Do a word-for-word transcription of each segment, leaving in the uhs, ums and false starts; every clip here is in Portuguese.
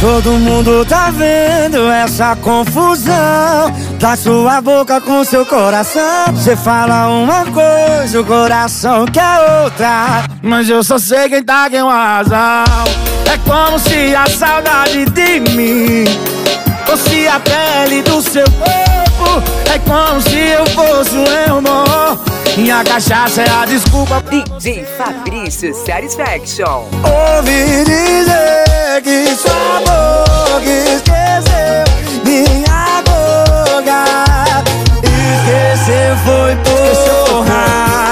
Todo mundo tá vendo essa confusão da sua boca com seu coração. Você fala uma coisa, o coração quer outra, mas eu só sei quem tá com razão. É como se a saudade de mim fosse a pele do seu corpo. É como se eu fosse um irmão e a cachaça é a desculpa. D J Fabrício Satisfaction. Ouvi dizer que sua boca esqueceu minha boca. Esquecer foi porra.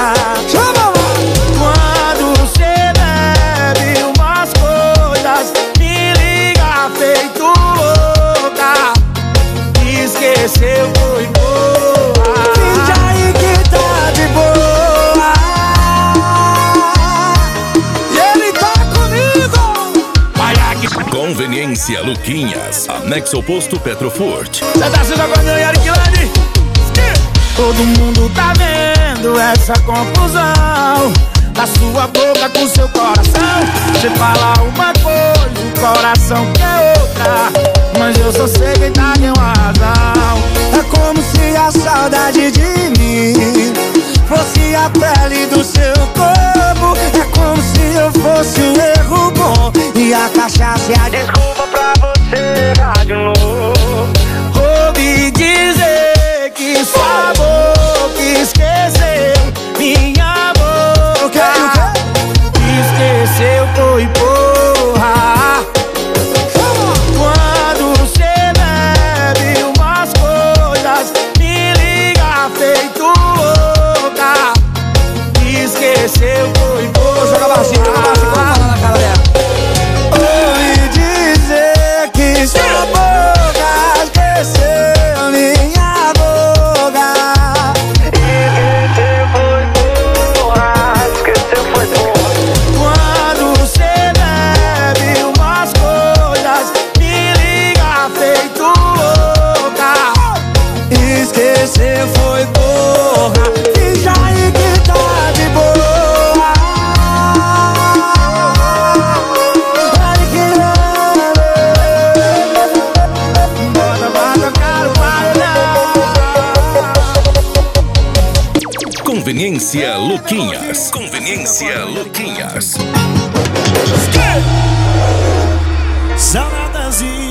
Quando você bebe umas coisas, me liga feito louca. Esqueceu foi porra. Finge aí que tá de boa, e ele tá comigo. Vai aqui. Conveniência Luquinhas, anexo ao posto Petrofort. Cê tá se jogando em Ariquilândia. Todo mundo tá vendo essa confusão da sua boca com seu coração. Você fala uma coisa, o coração quer outra, mas eu só sei quem tá com razão. É como se a saudade de mim fosse a pele do seu corpo. É como se eu fosse um erro bom e a cachaça é a desculpa pra você errar de novo. Ouvi dizer que sua boca esqueceu minha boca. Esqueceu foi porra. Quando você bebe umas coisas, me liga feito louca. Esqueceu foi porra. Joga baixinho, joga baixinho, vamos falar na cara dela. Ouvi dizer que sua boca esqueceu minha boca. Esqueceu foi porra. Esqueceu foi porra. Quando você bebe umas coisas, me liga feito louca. Esqueceu foi porra. Finge aí que tá de boa. Olha que bota pra tocar o paredão. Conveniência Luquinhas. Conveniência Luquinhas. Saudades